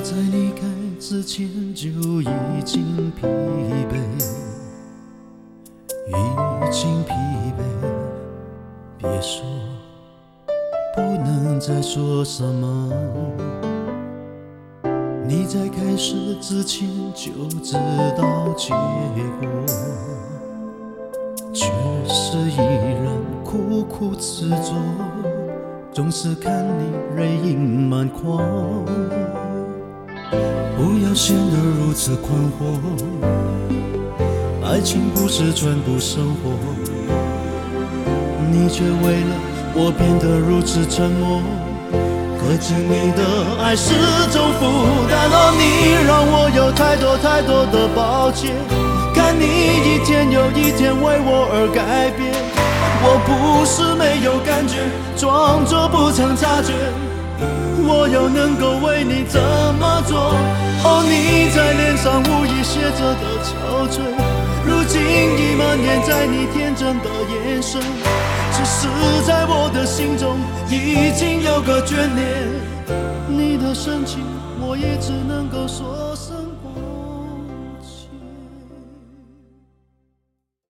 在离开之前就已经疲惫，已经疲惫。别说，不能再说什么。你在开始之前就知道结果，却是依然苦苦执着，总是看你泪盈满眶。不要显得如此困惑，爱情不是全部生活，你却为了我变得如此沉默。可见你的爱是种负担，哦，你让我有太多太多的抱歉，看你一天又一天为我而改变。我不是没有感觉，装作不曾察觉，我又能够为你怎么做？哦，你在脸上无意写着的憔悴，如今已蔓延在你天真的眼神，只是在我的心中已经有个眷恋。你的深情我也只能够说声